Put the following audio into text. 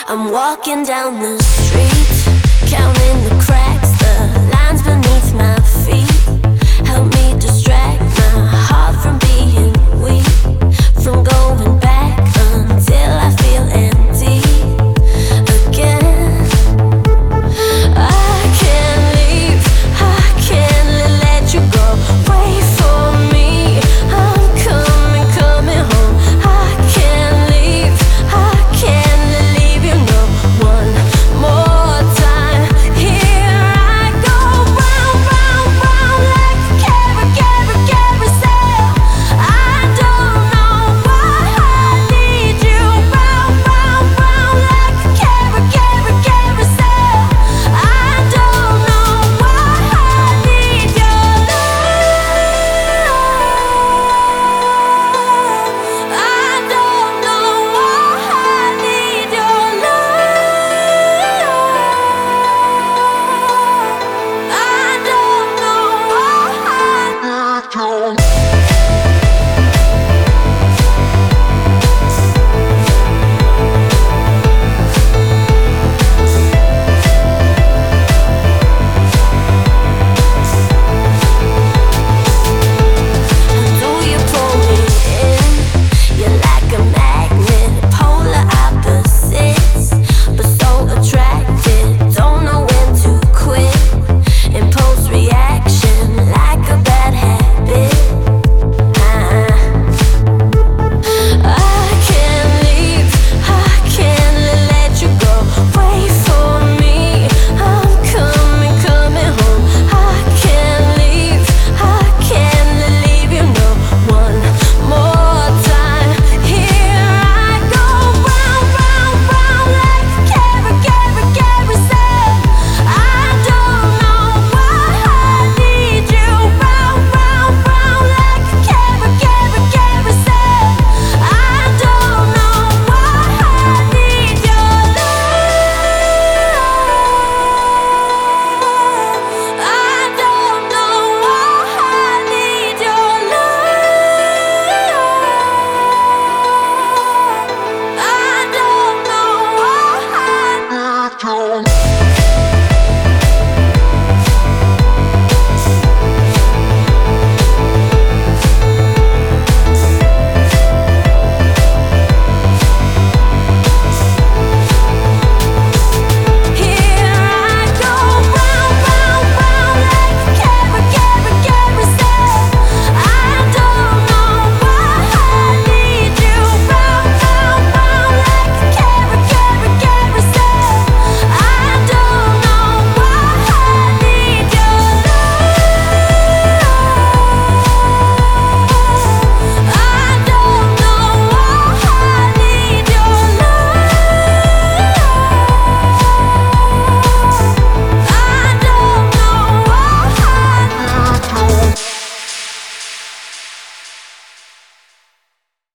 I'm walking down the street, counting the cracks, the lines beneath my feet. Help me distract my heart from being weak, from going back until I feel empty again. I can't leave, I can't let you go. Wait for me, I'm coming, coming home. I can't leave, I can't leave you no one more time. Here I go, round, round, round like a carousel. I don't know why I need you. Round, round, round like a carousel. I don't know why I need your love. I don't know why I need your love. I don't know why I need your love.